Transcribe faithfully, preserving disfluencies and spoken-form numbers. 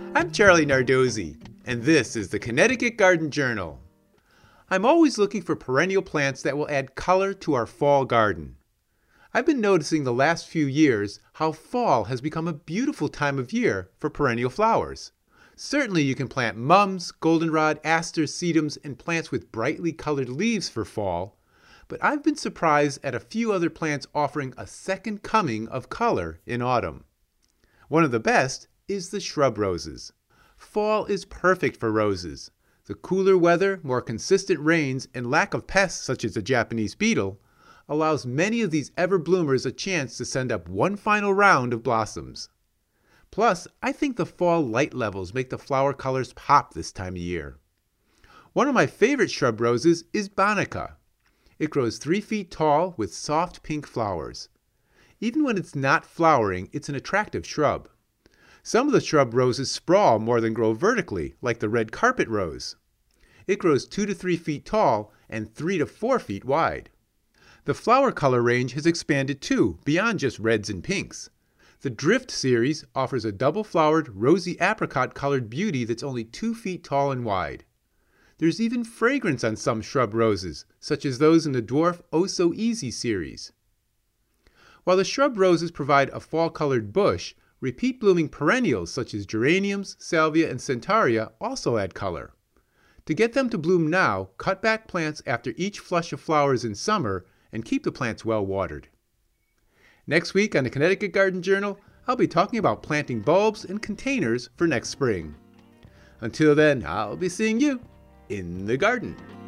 I'm Charlie Nardozzi, and this is the Connecticut Garden Journal. I'm always looking for perennial plants that will add color to our fall garden. I've been noticing the last few years how fall has become a beautiful time of year for perennial flowers. Certainly you can plant mums, goldenrod, asters, sedums, and plants with brightly colored leaves for fall, but I've been surprised at a few other plants offering a second coming of color in autumn. One of the best is the shrub roses. Fall is perfect for roses. The cooler weather, more consistent rains, and lack of pests such as the Japanese beetle allows many of these ever-bloomers a chance to send up one final round of blossoms. Plus, I think the fall light levels make the flower colors pop this time of year. One of my favorite shrub roses is Bonica. It grows three feet tall with soft pink flowers. Even when it's not flowering, it's an attractive shrub. Some of the shrub roses sprawl more than grow vertically, like the red carpet rose. It grows two to three feet tall and three to four feet wide. The flower color range has expanded too, beyond just reds and pinks. The Drift series offers a double-flowered, rosy apricot-colored beauty that's only two feet tall and wide. There's even fragrance on some shrub roses, such as those in the dwarf Oh So Easy series. While the shrub roses provide a fall-colored bush, repeat-blooming perennials such as geraniums, salvia, and centaurea also add color. To get them to bloom now, cut back plants after each flush of flowers in summer and keep the plants well watered. Next week on the Connecticut Garden Journal, I'll be talking about planting bulbs and containers for next spring. Until then, I'll be seeing you in the garden.